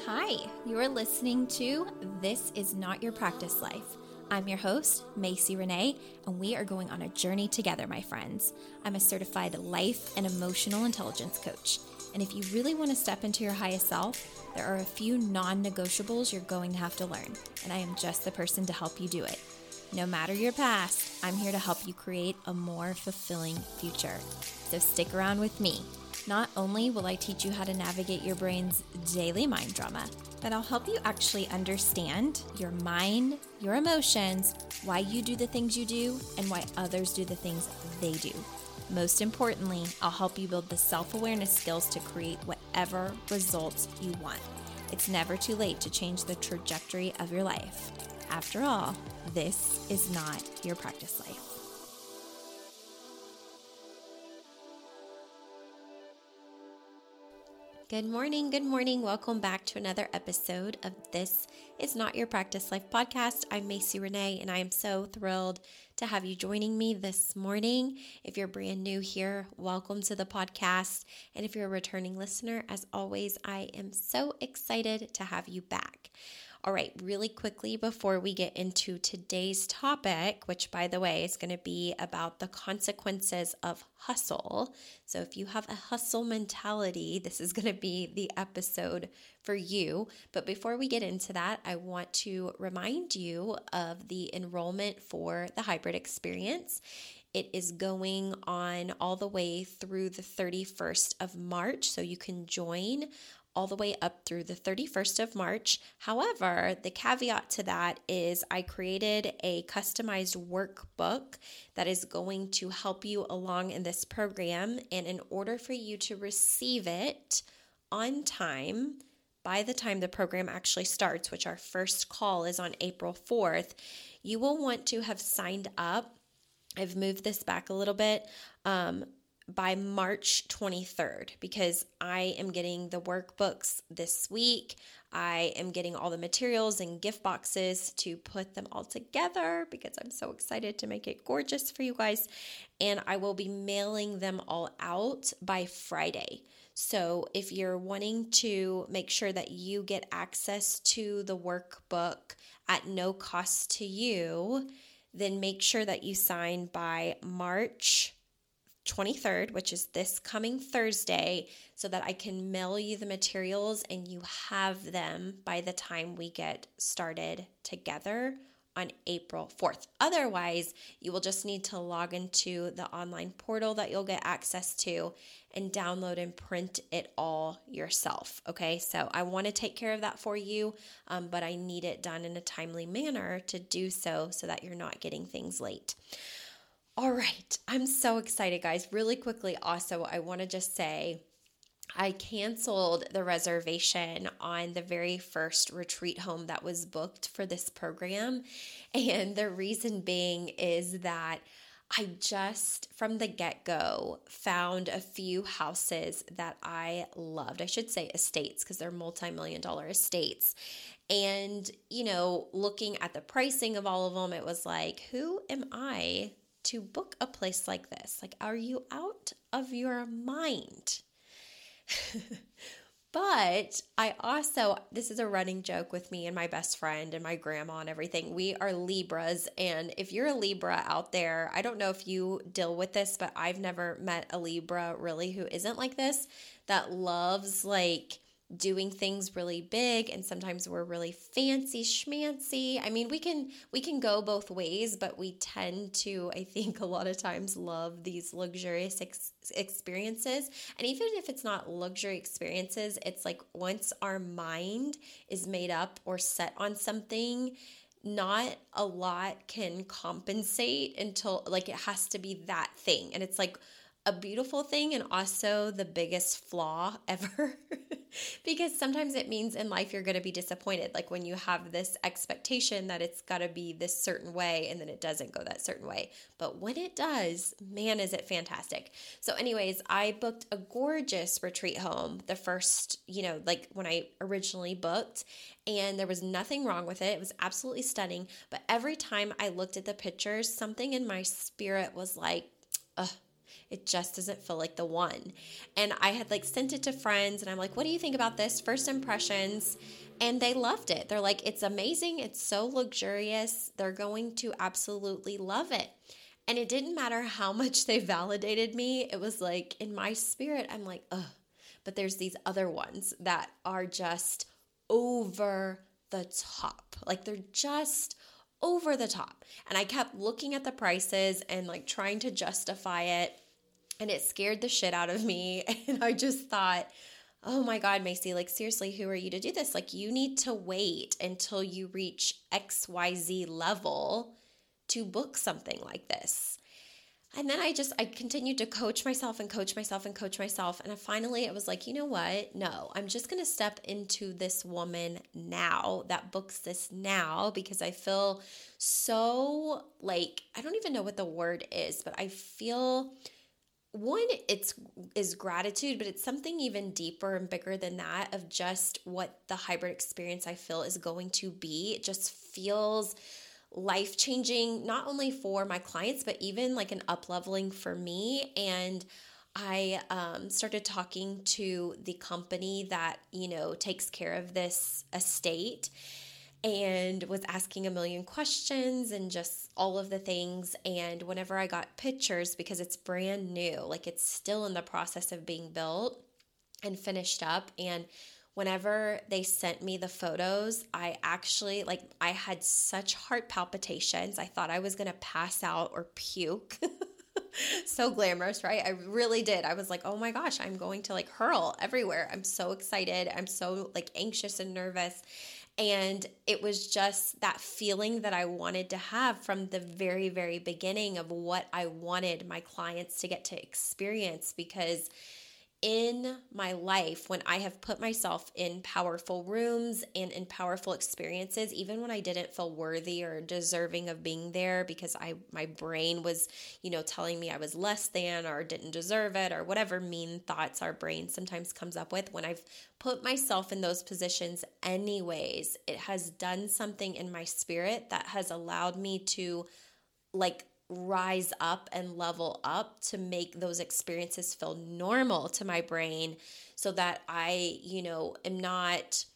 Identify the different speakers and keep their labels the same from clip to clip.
Speaker 1: Hi, you're listening to This Is Not Your Practice Life. I'm your host, Macy Renee, and we are going on a journey together, my friends. I'm a certified life and emotional intelligence coach. And if you really want to step into your highest self, there are a few non-negotiables you're going to have to learn, and I am just the person to help you do it. No matter your past, I'm here to help you create a more fulfilling future. So stick around with me. Not only will I teach you how to navigate your brain's daily mind drama, but I'll help you actually understand your mind, your emotions, why you do the things you do, and why others do the things they do. Most importantly, I'll help you build the self-awareness skills to create whatever results you want. It's never too late to change the trajectory of your life. After all, this is not your practice life. Good morning. Welcome back to another episode of This Is Not Your Practice Life podcast. I'm Macy Renee, and I am so thrilled to have you joining me this morning. If you're brand new here, welcome to the podcast. And if you're a returning listener, as always, I am so excited to have you back. All right, really quickly before we get into today's topic, which by the way is going to be about the consequences of hustle. So if you have a hustle mentality, this is going to be the episode for you. But before we get into that, I want to remind you of the enrollment for the hybrid experience. It is going on all the way through the 31st of March, so you can join all the way up through the 31st of March. However, the caveat to that is I created a customized workbook that is going to help you along in this program. And in order for you to receive it on time, by the time the program actually starts, which our first call is on April 4th, you will want to have signed up. I've moved this back a little bit. By March 23rd, because I am getting the workbooks this week. I am getting all the materials and gift boxes to put them all together because I'm so excited to make it gorgeous for you guys. And I will be mailing them all out by Friday. So if you're wanting to make sure that you get access to the workbook at no cost to you, then make sure that you sign by March 23rd, which is this coming Thursday, so that I can mail you the materials and you have them by the time we get started together on April 4th. Otherwise, you will just need to log into the online portal that you'll get access to and download and print it all yourself. Okay, so I want to take care of that for you, but I need it done in a timely manner to do so that you're not getting things late. All right, I'm so excited, guys. Really quickly, also, I want to just say I canceled the reservation on the very first retreat home that was booked for this program. And the reason being is that I just, from the get-go, found a few houses that I loved. I should say estates, because they're multi-million-dollar estates. And, looking at the pricing of all of them, it was like, who am I to book a place like this? Like, are you out of your mind? But I also, this is a running joke with me and my best friend and my grandma and everything. We are Libras. And if you're a Libra out there, I don't know if you deal with this, but I've never met a Libra really who isn't like this, that loves doing things really big, and sometimes we're really fancy schmancy. I mean, we can go both ways, but we tend to, I think, a lot of times love these luxurious experiences. And even if it's not luxury experiences, it's like once our mind is made up or set on something, not a lot can compensate until it has to be that thing. And it's like a beautiful thing and also the biggest flaw ever. Because sometimes it means in life you're going to be disappointed. Like when you have this expectation that it's got to be this certain way and then it doesn't go that certain way. But when it does, man, is it fantastic. So anyways, I booked a gorgeous retreat home the first, when I originally booked, and there was nothing wrong with it. It was absolutely stunning. But every time I looked at the pictures, something in my spirit was like, ugh. It just doesn't feel like the one. And I had like sent it to friends and I'm like, what do you think about this? First impressions. And they loved it. They're like, it's amazing. It's so luxurious. They're going to absolutely love it. And it didn't matter how much they validated me. It was like in my spirit, I'm like, ugh. But there's these other ones that are just over the top. Like they're just over the top. And I kept looking at the prices and like trying to justify it. And it scared the shit out of me. And I just thought, oh my God, Macy, like seriously, who are you to do this? Like you need to wait until you reach XYZ level to book something like this. And then I continued to coach myself and coach myself and coach myself. And finally it was like, you know what? No, I'm just going to step into this woman now that books this now, because I feel so like, I don't even know what the word is, but I feel is gratitude, but it's something even deeper and bigger than that of just what the hybrid experience I feel is going to be. It just feels life-changing, not only for my clients, but even like an up-leveling for me. And I started talking to the company that, takes care of this estate and was asking a million questions and just all of the things. And whenever I got pictures, because it's brand new, like it's still in the process of being built and finished up. And whenever they sent me the photos, I actually, I had such heart palpitations. I thought I was going to pass out or puke. So glamorous, right? I really did. I was like, oh my gosh, I'm going to hurl everywhere. I'm so excited. I'm so anxious and nervous. And it was just that feeling that I wanted to have from the very, very beginning of what I wanted my clients to get to experience, because in my life, when I have put myself in powerful rooms and in powerful experiences, even when I didn't feel worthy or deserving of being there because my brain was, telling me I was less than or didn't deserve it or whatever mean thoughts our brain sometimes comes up with, when I've put myself in those positions anyways, it has done something in my spirit that has allowed me to rise up and level up to make those experiences feel normal to my brain, so that I, am not,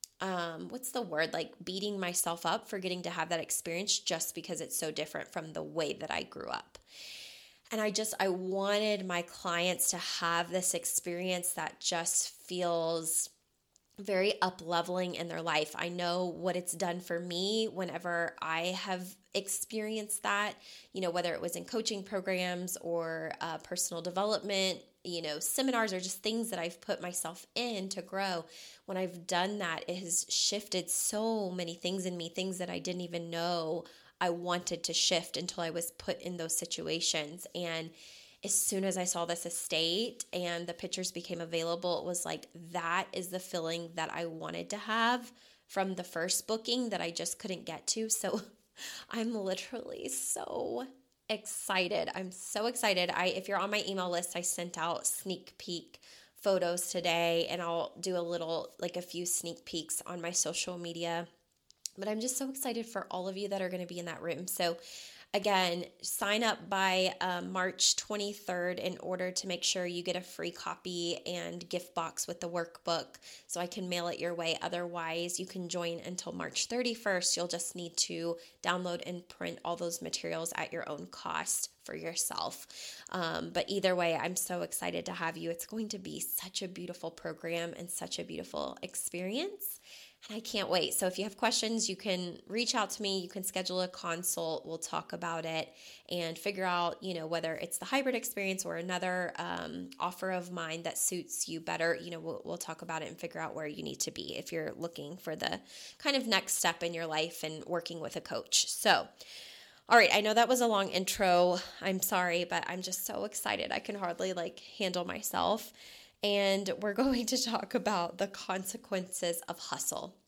Speaker 1: what's the word? Beating myself up for getting to have that experience just because it's so different from the way that I grew up. And I wanted my clients to have this experience that just feels very up-leveling in their life. I know what it's done for me whenever I have experienced that, whether it was in coaching programs or personal development, seminars, or just things that I've put myself in to grow. When I've done that, it has shifted so many things in me, things that I didn't even know I wanted to shift until I was put in those situations. And as soon as I saw this estate and the pictures became available, it was like, that is the feeling that I wanted to have from the first booking that I just couldn't get to. So I'm literally so excited. I'm so excited. If you're on my email list, I sent out sneak peek photos today, and I'll do a few sneak peeks on my social media. But I'm just so excited for all of you that are going to be in that room. So again, sign up by March 23rd in order to make sure you get a free copy and gift box with the workbook so I can mail it your way. Otherwise, you can join until March 31st. You'll just need to download and print all those materials at your own cost for yourself. But either way, I'm so excited to have you. It's going to be such a beautiful program and such a beautiful experience. And I can't wait. So if you have questions, you can reach out to me. You can schedule a consult. We'll talk about it and figure out, whether it's the hybrid experience or another offer of mine that suits you better. We'll talk about it and figure out where you need to be if you're looking for the kind of next step in your life and working with a coach. So, all right, I know that was a long intro. I'm sorry, but I'm just so excited. I can hardly handle myself. And we're going to talk about the consequences of hustle.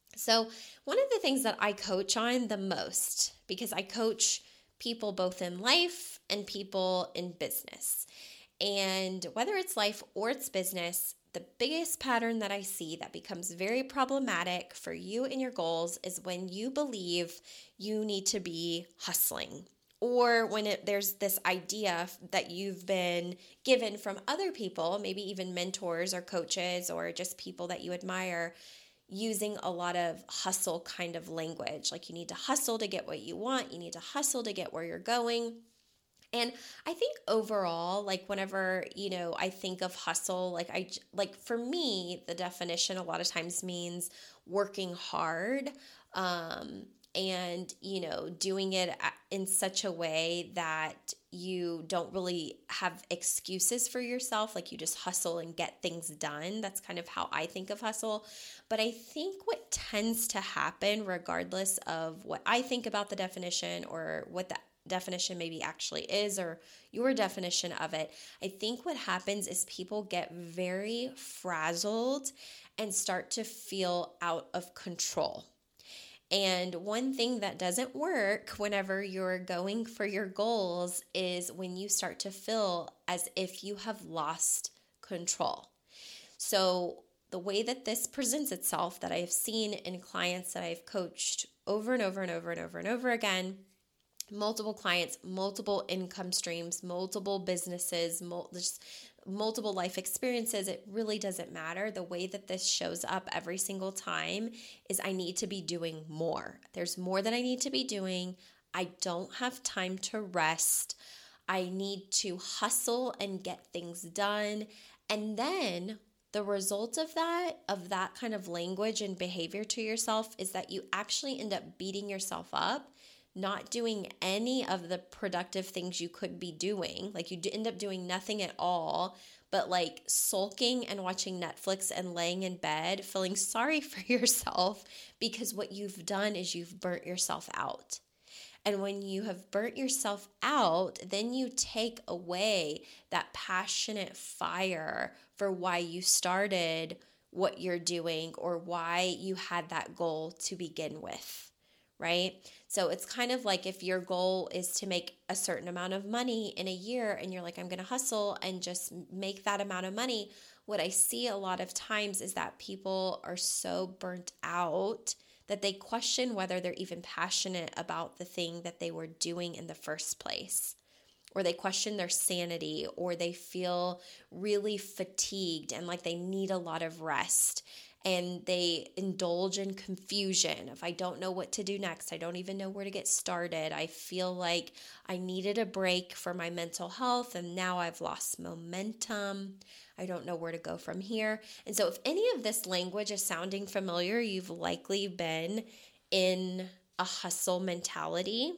Speaker 1: So one of the things that I coach on the most, because I coach people both in life and people in business, and whether it's life or it's business, the biggest pattern that I see that becomes very problematic for you and your goals is when you believe you need to be hustling Or when there's this idea that you've been given from other people, maybe even mentors or coaches or just people that you admire, using a lot of hustle kind of language. Like you need to hustle to get what you want. You need to hustle to get where you're going. And I think overall, like whenever, I think of hustle, like for me, the definition a lot of times means working hard, and, doing it in such a way that you don't really have excuses for yourself. Like you just hustle and get things done. That's kind of how I think of hustle. But I think what tends to happen, regardless of what I think about the definition or what the definition maybe actually is, or your definition of it, I think what happens is people get very frazzled and start to feel out of control. And one thing that doesn't work whenever you're going for your goals is when you start to feel as if you have lost control. So the way that this presents itself, that I have seen in clients that I've coached over and over and over and over and over again, multiple clients, multiple income streams, multiple businesses, multiple life experiences, it really doesn't matter. The way that this shows up every single time is I need to be doing more. There's more that I need to be doing. I don't have time to rest. I need to hustle and get things done. And then the result of that kind of language and behavior to yourself is that you actually end up beating yourself up, not doing any of the productive things you could be doing. Like you end up doing nothing at all, but like sulking and watching Netflix and laying in bed, feeling sorry for yourself because what you've done is you've burnt yourself out. And when you have burnt yourself out, then you take away that passionate fire for why you started what you're doing or why you had that goal to begin with. Right? So it's kind of like if your goal is to make a certain amount of money in a year and you're like, I'm going to hustle and just make that amount of money. What I see a lot of times is that people are so burnt out that they question whether they're even passionate about the thing that they were doing in the first place. Or they question their sanity, or they feel really fatigued and like they need a lot of rest. And they indulge in confusion. If I don't know what to do next, I don't even know where to get started. I feel like I needed a break for my mental health and now I've lost momentum. I don't know where to go from here. And so if any of this language is sounding familiar, you've likely been in a hustle mentality.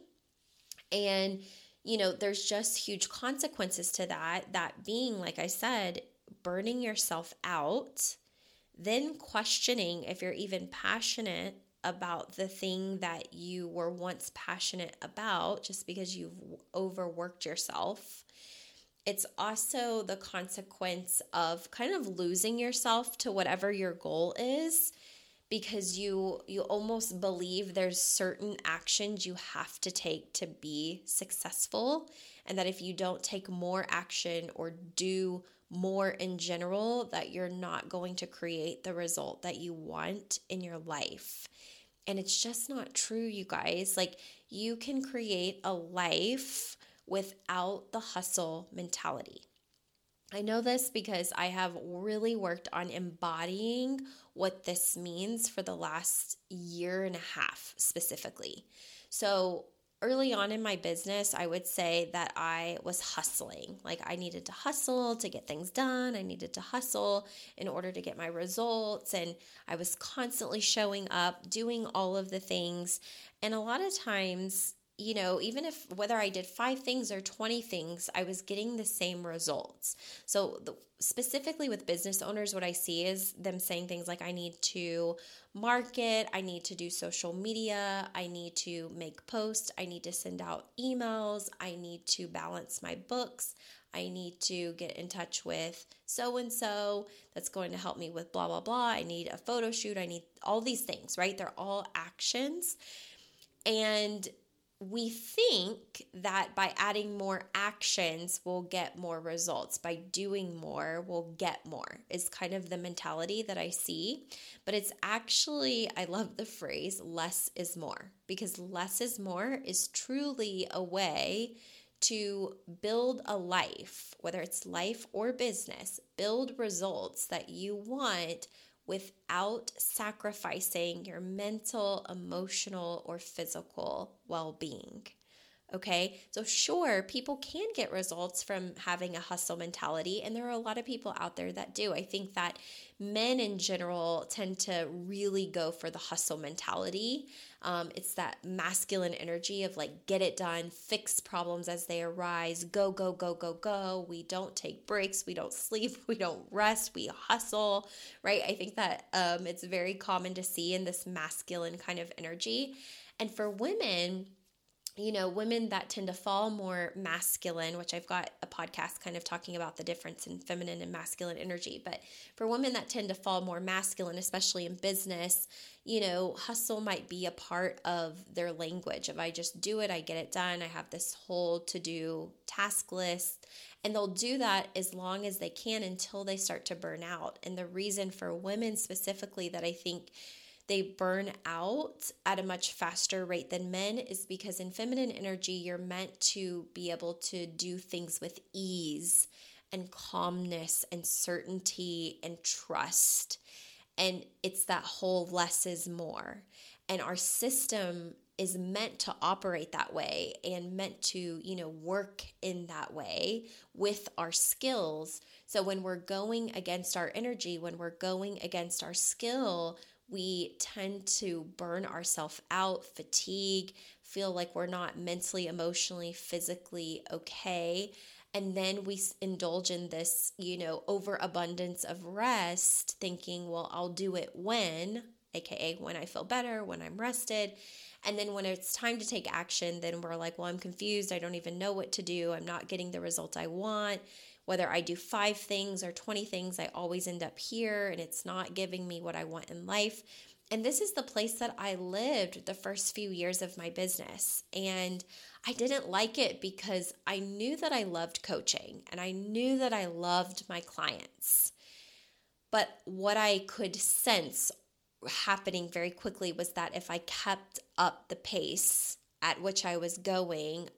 Speaker 1: And, there's just huge consequences to that. That being, like I said, burning yourself out, then questioning if you're even passionate about the thing that you were once passionate about just because you've overworked yourself. It's also the consequence of kind of losing yourself to whatever your goal is, because you almost believe there's certain actions you have to take to be successful, and that if you don't take more action or do more in general, that you're not going to create the result that you want in your life. And it's just not true, you guys. Like, you can create a life without the hustle mentality. I know this because I have really worked on embodying what this means for the last year and a half specifically. So early on in my business, I would say that I was hustling. Like, I needed to hustle to get things done. I needed to hustle in order to get my results. And I was constantly showing up, doing all of the things. And a lot of times, even if whether I did 5 things or 20 things, I was getting the same results. So specifically with business owners, what I see is them saying things like, I need to market, I need to do social media, I need to make posts, I need to send out emails, I need to balance my books, I need to get in touch with so-and-so that's going to help me with blah, blah, blah. I need a photo shoot. I need all these things, right? They're all actions. And we think that by adding more actions, we'll get more results. By doing more, we'll get more, is kind of the mentality that I see. But it's actually, I love the phrase, less is more, because less is more is truly a way to build a life, whether it's life or business, build results that you want without sacrificing your mental, emotional, or physical well-being. Okay, so sure, people can get results from having a hustle mentality, and there are a lot of people out there that do. I think that men in general tend to really go for the hustle mentality. It's that masculine energy of like, get it done, fix problems as they arise, go, go, go, go, go. We don't take breaks, we don't sleep, we don't rest, we hustle, right? I think that it's very common to see in this masculine kind of energy. And for women, women that tend to fall more masculine, which I've got a podcast kind of talking about the difference in feminine and masculine energy. But for women that tend to fall more masculine, especially in business, hustle might be a part of their language. If I just do it, I get it done. I have this whole to-do task list. And they'll do that as long as they can until they start to burn out. And the reason for women specifically that I think they burn out at a much faster rate than men is because in feminine energy, you're meant to be able to do things with ease and calmness and certainty and trust. And it's that whole less is more. And our system is meant to operate that way and meant to, work in that way with our skills. So when we're going against our energy, when we're going against our skill, we tend to burn ourselves out, fatigue, feel like we're not mentally, emotionally, physically okay. And then we indulge in this, overabundance of rest, thinking, well, I'll do it when, aka when I feel better, when I'm rested. And then when it's time to take action, then we're like, well, I'm confused. I don't even know what to do. I'm not getting the result I want. Whether I do 5 things or 20 things, I always end up here and it's not giving me what I want in life. And this is the place that I lived the first few years of my business. And I didn't like it because I knew that I loved coaching and I knew that I loved my clients. But what I could sense happening very quickly was that if I kept up the pace at which I was going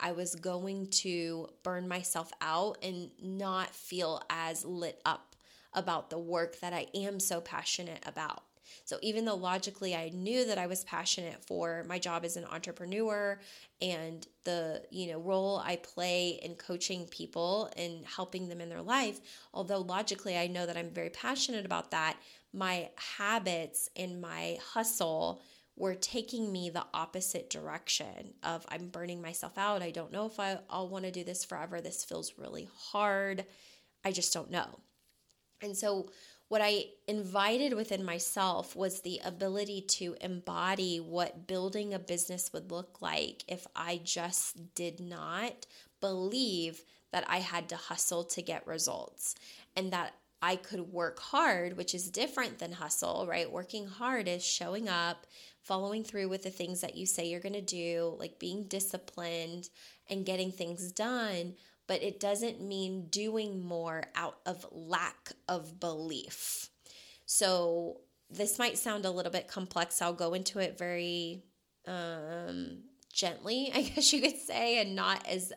Speaker 1: to burn myself out and not feel as lit up about the work that I am so passionate about. So even though logically I knew that I was passionate for my job as an entrepreneur and the, role I play in coaching people and helping them in their life, although logically I know that I'm very passionate about that, my habits and my hustle were taking me the opposite direction of I'm burning myself out. I don't know if I'll want to do this forever. This feels really hard. I just don't know. And so what I invited within myself was the ability to embody what building a business would look like if I just did not believe that I had to hustle to get results and that I could work hard, which is different than hustle, right? Working hard is showing up, following through with the things that you say you're going to do, like being disciplined and getting things done. But it doesn't mean doing more out of lack of belief. So this might sound a little bit complex. I'll go into it very gently, I guess you could say, and not as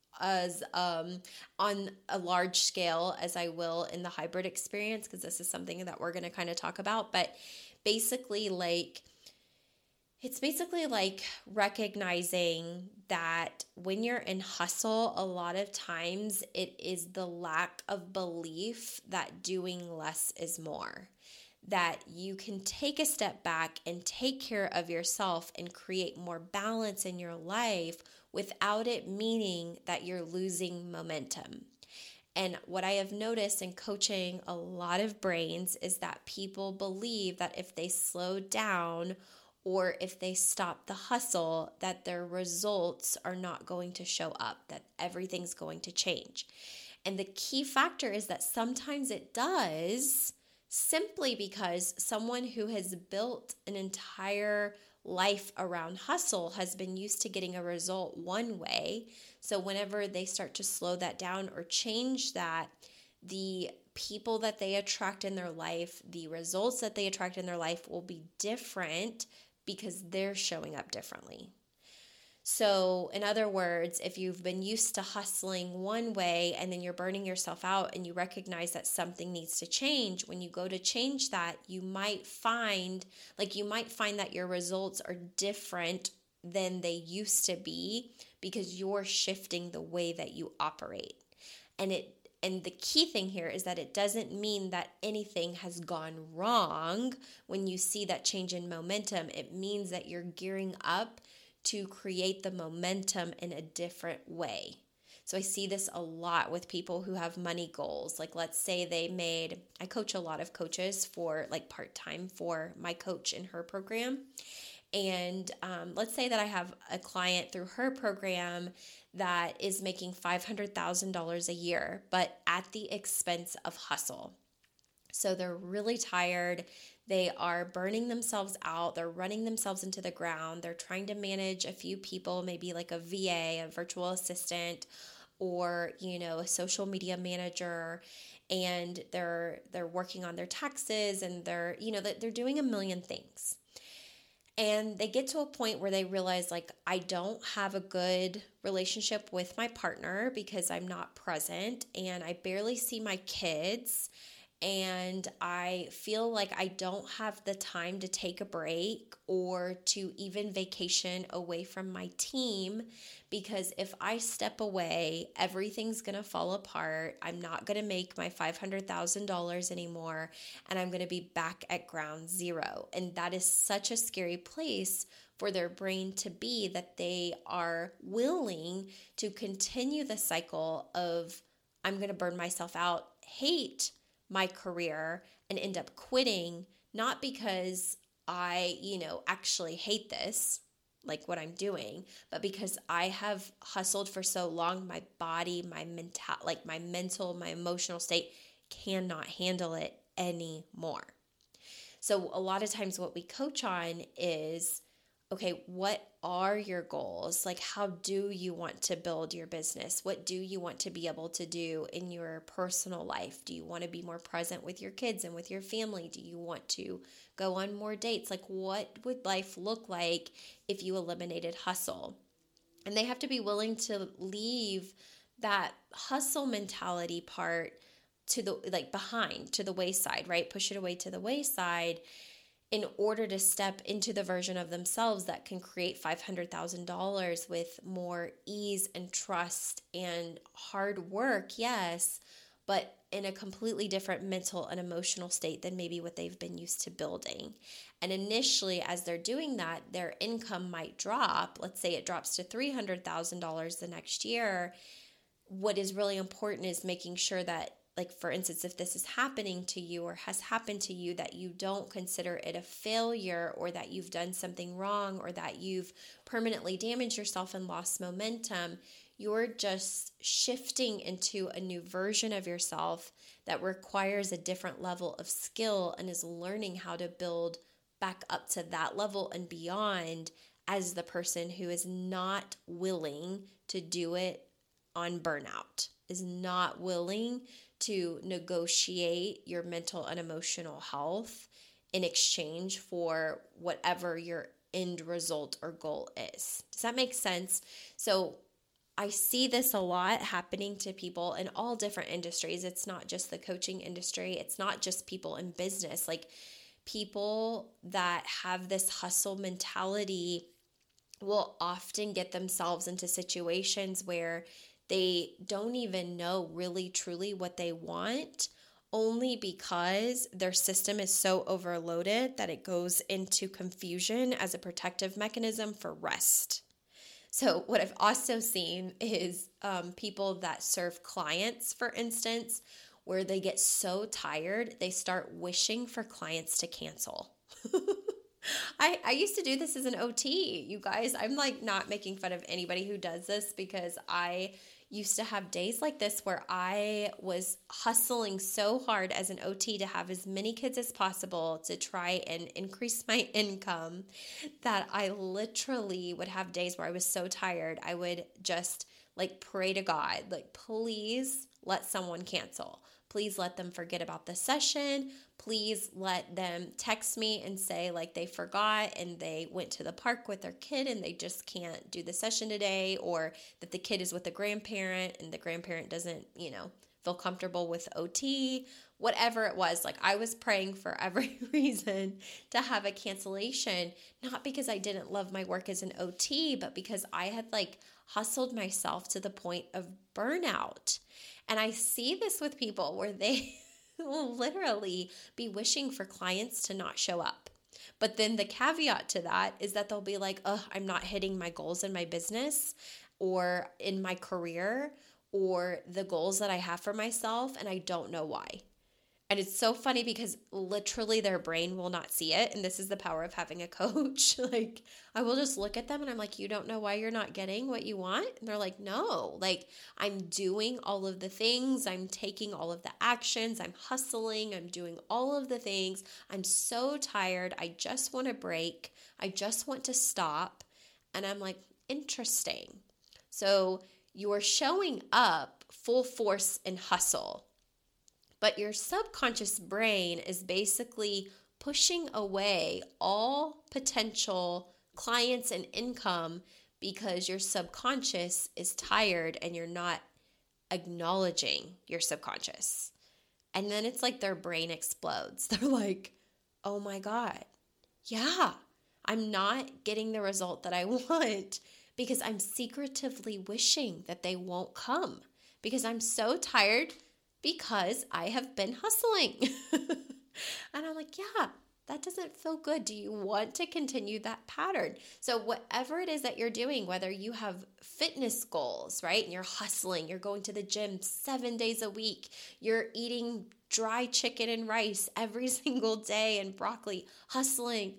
Speaker 1: on a large scale as I will in the hybrid experience, because this is something that we're going to kind of talk about. But basically, it's basically like recognizing that when you're in hustle, a lot of times it is the lack of belief that doing less is more. That you can take a step back and take care of yourself and create more balance in your life without it meaning that you're losing momentum. And what I have noticed in coaching a lot of brains is that people believe that if they slow down or if they stop the hustle, that their results are not going to show up, that everything's going to change. And the key factor is that sometimes it does, simply because someone who has built an entire life around hustle has been used to getting a result one way. So whenever they start to slow that down or change that, the people that they attract in their life, the results that they attract in their life will be different because they're showing up differently. So in other words, if you've been used to hustling one way and then you're burning yourself out and you recognize that something needs to change, when you go to change that, you might find that your results are different than they used to be because you're shifting the way that you operate. And the key thing here is that it doesn't mean that anything has gone wrong when you see that change in momentum. It means that you're gearing up to create the momentum in a different way. So I see this a lot with people who have money goals. Like let's say I coach a lot of coaches for like part-time for my coach in her program. And let's say that I have a client through her program that is making $500,000 a year, but at the expense of hustle. So they're really tired. They are burning themselves out. They're running themselves into the ground. They're trying to manage a few people, maybe like a VA, a virtual assistant, or, a social media manager. And they're working on their taxes and they're doing a million things. And they get to a point where they realize, like, I don't have a good relationship with my partner because I'm not present and I barely see my kids. And I feel like I don't have the time to take a break or to even vacation away from my team because if I step away, everything's going to fall apart. I'm not going to make my $500,000 anymore, and I'm going to be back at ground zero. And that is such a scary place for their brain to be, that they are willing to continue the cycle of, I'm going to burn myself out, hate my career, and end up quitting, not because I, actually hate this, like what I'm doing, but because I have hustled for so long, my body, my mental, my emotional state cannot handle it anymore. So a lot of times what we coach on is, okay, what are your goals? Like, how do you want to build your business? What do you want to be able to do in your personal life? Do you want to be more present with your kids and with your family? Do you want to go on more dates? Like, what would life look like if you eliminated hustle? And they have to be willing to leave that hustle mentality part to the wayside, right? Push it away to the wayside in order to step into the version of themselves that can create $500,000 with more ease and trust and hard work, yes, but in a completely different mental and emotional state than maybe what they've been used to building. And initially, as they're doing that, their income might drop. Let's say it drops to $300,000 the next year. What is really important is making sure that, like, for instance, if this is happening to you or has happened to you, that you don't consider it a failure or that you've done something wrong or that you've permanently damaged yourself and lost momentum. You're just shifting into a new version of yourself that requires a different level of skill and is learning how to build back up to that level and beyond as the person who is not willing to do it on burnout, is not willing to negotiate your mental and emotional health in exchange for whatever your end result or goal is. Does that make sense? So I see this a lot happening to people in all different industries. It's not just the coaching industry. It's not just people in business. Like, people that have this hustle mentality will often get themselves into situations where they don't even know really truly what they want, only because their system is so overloaded that it goes into confusion as a protective mechanism for rest. So what I've also seen is people that serve clients, for instance, where they get so tired, they start wishing for clients to cancel. I used to do this as an OT, you guys. I'm like not making fun of anybody who does this because I used to have days like this where I was hustling so hard as an OT to have as many kids as possible to try and increase my income that I literally would have days where I was so tired. I would just like pray to God, like, please let someone cancel. Please let them forget about the session. Please let them text me and say like they forgot and they went to the park with their kid and they just can't do the session today, or that the kid is with a grandparent and the grandparent doesn't, feel comfortable with OT, whatever it was. Like I was praying for every reason to have a cancellation, not because I didn't love my work as an OT, but because I had like hustled myself to the point of burnout. And I see this with people where they will literally be wishing for clients to not show up. But then the caveat to that is that they'll be like, oh, I'm not hitting my goals in my business or in my career or the goals that I have for myself, and I don't know why. And it's so funny because literally their brain will not see it. And this is the power of having a coach. Like I will just look at them and I'm like, you don't know why you're not getting what you want? And they're like, no, like I'm doing all of the things. I'm taking all of the actions. I'm hustling. I'm doing all of the things. I'm so tired. I just want a break. I just want to stop. And I'm like, interesting. So you're showing up full force and hustle. But your subconscious brain is basically pushing away all potential clients and income because your subconscious is tired and you're not acknowledging your subconscious. And then it's like their brain explodes. They're like, oh my God, yeah, I'm not getting the result that I want because I'm secretively wishing that they won't come because I'm so tired because I have been hustling. And I'm like, yeah, that doesn't feel good. Do you want to continue that pattern? So whatever it is that you're doing, whether you have fitness goals, right? And you're hustling, you're going to the gym 7 days a week, you're eating dry chicken and rice every single day and broccoli, hustling,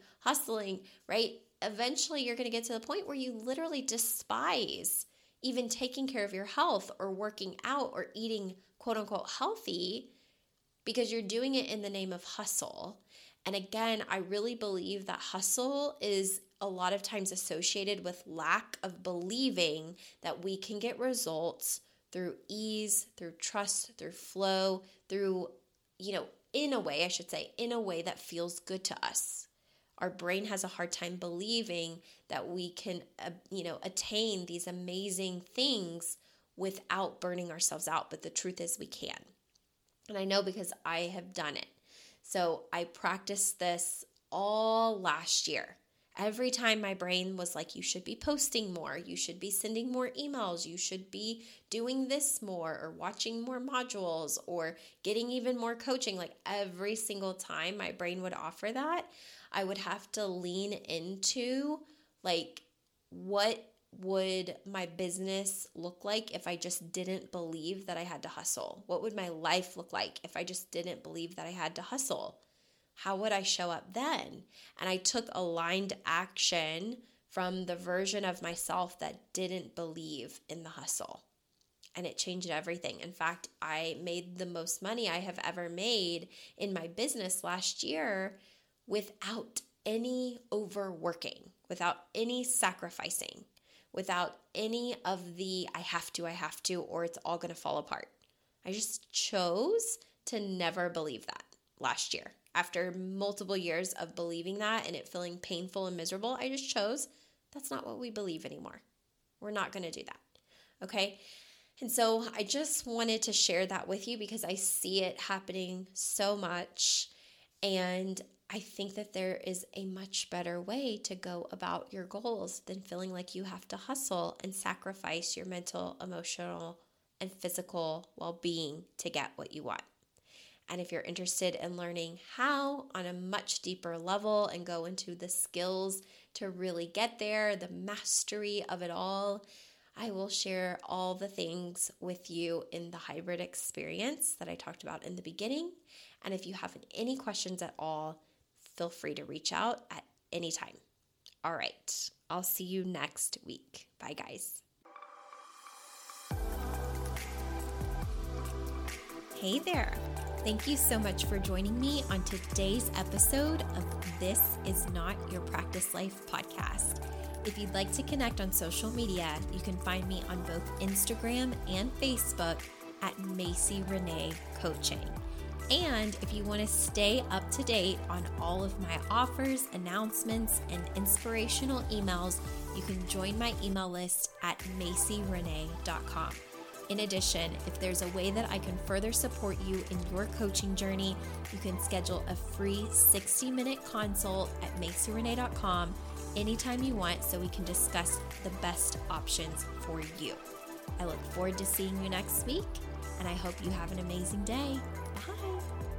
Speaker 1: right? Eventually you're going to get to the point where you literally despise even taking care of your health or working out or eating quote unquote healthy because you're doing it in the name of hustle. And again, I really believe that hustle is a lot of times associated with lack of believing that we can get results through ease, through trust, through flow, through, in a way that feels good to us. Our brain has a hard time believing that we can, attain these amazing things without burning ourselves out. But the truth is we can. And I know because I have done it. So I practiced this all last year. Every time my brain was like, you should be posting more, you should be sending more emails, you should be doing this more or watching more modules or getting even more coaching. Like every single time my brain would offer that, I would have to lean into like, what would my business look like if I just didn't believe that I had to hustle? What would my life look like if I just didn't believe that I had to hustle? How would I show up then? And I took aligned action from the version of myself that didn't believe in the hustle. And it changed everything. In fact, I made the most money I have ever made in my business last year without any overworking, without any sacrificing, without any of the I have to, or it's all going to fall apart. I just chose to never believe that last year. After multiple years of believing that and it feeling painful and miserable, I just chose that's not what we believe anymore. We're not going to do that. Okay? And so I just wanted to share that with you because I see it happening so much. And I think that there is a much better way to go about your goals than feeling like you have to hustle and sacrifice your mental, emotional, and physical well-being to get what you want. And if you're interested in learning how on a much deeper level and go into the skills to really get there, the mastery of it all, I will share all the things with you in the hybrid experience that I talked about in the beginning. And if you have any questions at all, feel free to reach out at anytime. All right. I'll see you next week. Bye, guys. Hey there. Thank you so much for joining me on today's episode of This Is Not Your Practice Life podcast. If you'd like to connect on social media, you can find me on both Instagram and Facebook at Macy Renee Coaching. And if you want to stay up to date on all of my offers, announcements, and inspirational emails, you can join my email list at macyrenee.com. In addition, if there's a way that I can further support you in your coaching journey, you can schedule a free 60-minute consult at macyrenee.com anytime you want so we can discuss the best options for you. I look forward to seeing you next week, and I hope you have an amazing day. Bye.